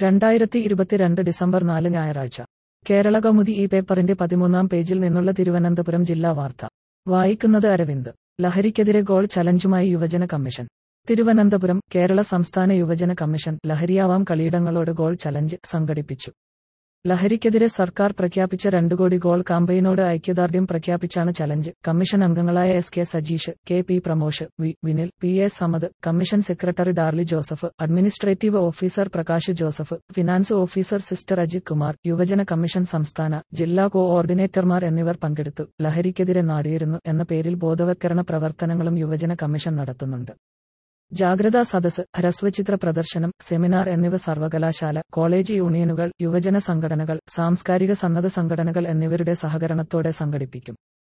2022 December 4 ഞായറാഴ്ച കേരളകൗമുദി ഈ പേപ്പറിന്റെ 13-ാം പേജിൽ നിന്നുള്ള തിരുവനന്തപുരം ജില്ലാ വാർത്ത വായിക്കുന്നത് അരവിന്ദ്. ലഹരിക്കെതിരെ ഗോൾ ചലഞ്ചുമായി യുവജന കമ്മീഷൻ. തിരുവനന്തപുരം കേരള സംസ്ഥാന യുവജന കമ്മീഷൻ ലഹരിയാവാം കളിയിടങ്ങളോട് ഗോൾ ചലഞ്ച് സംഘടിപ്പിച്ചു. ലഹരിക്കെതിരെ സർക്കാർ പ്രഖ്യാപിച്ച 2 കോടി ഗോൾ കാമ്പയിനോട് ഐക്യദാർഢ്യം പ്രഖ്യാപിച്ചാണ് ചലഞ്ച്. കമ്മീഷൻ അംഗങ്ങളായ S K Sajeesh, K P Pramosh, V Vinil, P S Samad, commission secretary Darly Joseph, administrative officer Prakash Joseph, finance officer sister Ajith Kumar, യുവജന കമ്മീഷൻ സംസ്ഥാന, ജില്ലാ കോഓർഡിനേറ്റർമാർ എന്നിവർ പങ്കെടുത്തു. ലഹരിക്കെതിരെ നാടിയിരുന്നു എന്ന പേരിൽ ബോധവൽക്കരണ പ്രവർത്തനങ്ങളും യുവജന കമ്മീഷൻ നടത്തുന്നുണ്ട്. ജാഗ്രതാ സദസ്, ഹ്രസ്വചിത്ര പ്രദർശനം, സെമിനാർ എന്നിവ സർവകലാശാല, കോളേജ് യൂണിയനുകൾ, യുവജന സംഘടനകൾ, സാംസ്കാരിക സന്നദ്ധ സംഘടനകൾ എന്നിവരുടെ സഹകരണത്തോടെ സംഘടിപ്പിക്കും.